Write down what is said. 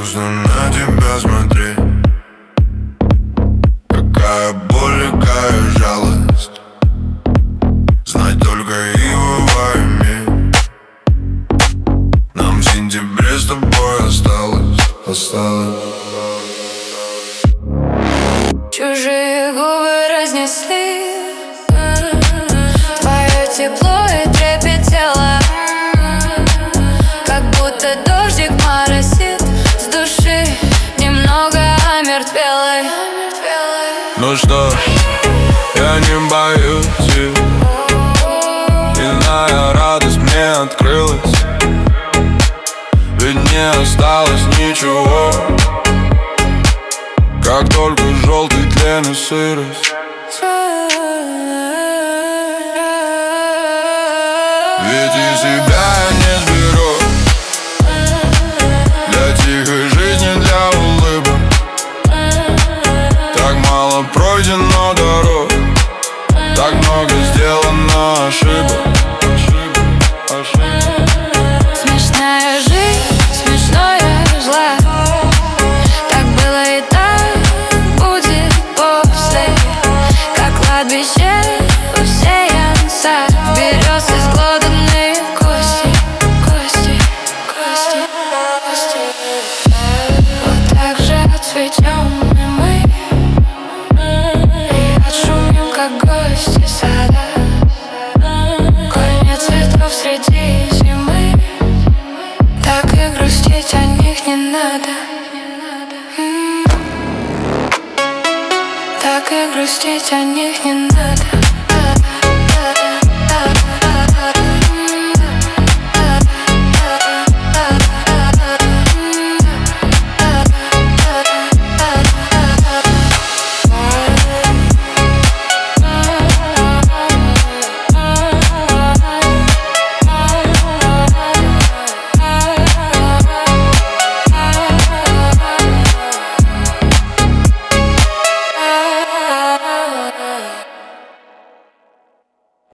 Грустно на тебя смотреть. Какая боль и какая жалость. Знать только его во имя. Нам в сентябре с тобой осталось. Чужие губы разнесли твое тепло и трепет тела. Как будто дождик моросит с души, немного омертвелой. Ну что ж, я не боюсь, иная радость мне открылась. Ведь не осталось ничего, как только желтый тлен и сырость. Ведь и себя я не сберу для тихой жизни, для улыбок. Так мало пройдено дорог, так много сделано ошибок. Смешная жизнь, смешное зло. Так было и так будет после. Как кладбище усеян сад берез изглоданные кости. Вот так же отцветем и мы, и отшумим, как гости сада. Коль нет цветов среди зимы, так и грустить о них не надо. Так и грустить о них не надо.